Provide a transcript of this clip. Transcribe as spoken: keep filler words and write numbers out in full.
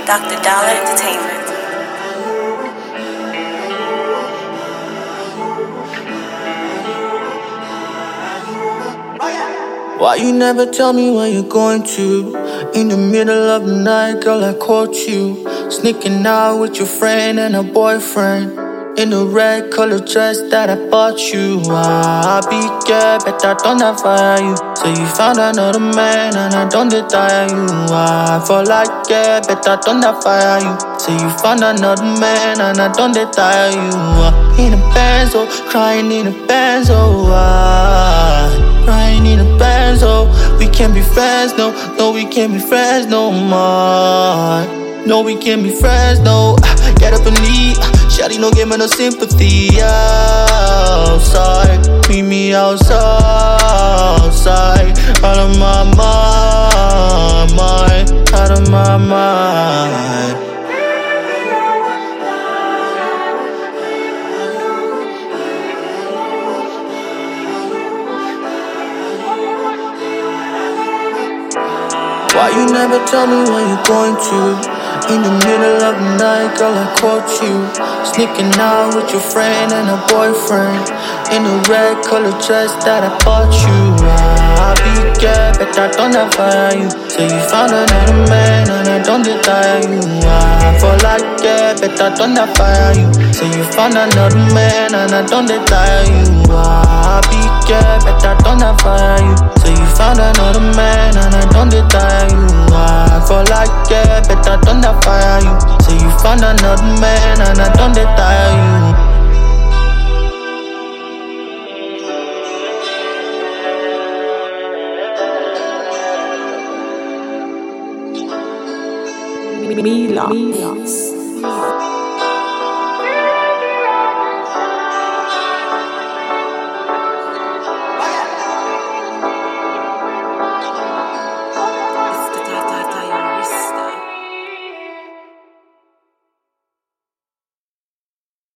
Doctor Dollar Entertainment. Why you never tell me where you're going to? In the middle of the night, girl, I caught you sneaking out with your friend and her boyfriend in the red colored dress that I bought you. Ah, be scared, bet I don't have fire you. So you found another man and I don't desire you. Ah, I fall like yeah, bet I don't have fire you. So you found another man and I don't desire you. Ah, in a benzo, crying in a benzo. Ah, crying in a benzo. We can't be friends, no, no, we can't be friends no more. No, we can't be friends, no. Get up and leave. Shawty no give me no sympathy. Outside, meet me outside, outside. Out of my mind, out of my mind. Why you never tell me where you're going to? In the middle of the night, girl, I caught you sneaking out with your friend and her boyfriend in the red colored dress that I bought you. Ah, I be scared, bet I don't have fire you. So you found another man and I don't desire you. Ah, I fall like yeah, bet I don't have fire you. So you found another man and I don't desire you. Ah, I be scared, bet I don't have fire you. So you found another man and I don't desire you. Ah, I fall like yeah, bet I don't have fire you. So you found another man and I don't desire you. Mila. Milas.